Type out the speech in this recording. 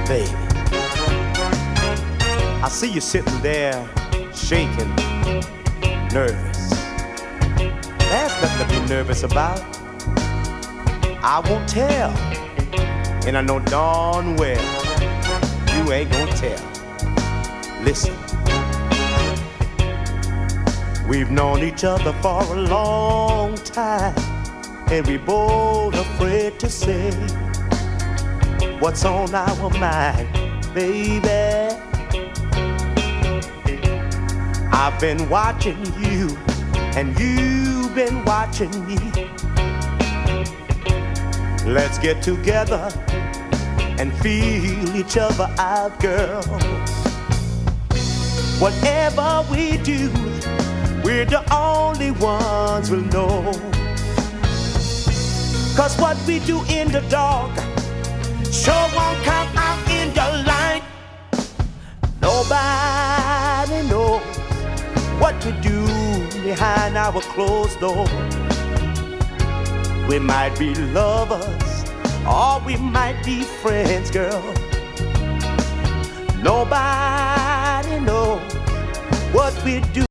Baby, I see you sitting there shaking, nervous. There's nothing to be nervous about. I won't tell, and I know darn well you ain't gonna tell. Listen, we've known each other for a long time, and we both afraid to say what's on our mind, baby. I've been watching you, and you've been watching me. Let's get together and feel each other out, girl. Whatever we do, we're the only ones who'll know. 'Cause what we do in the dark sure won't come out in the light. Nobody knows what we do behind our closed door. We might be lovers, or we might be friends, girl. Nobody knows what we do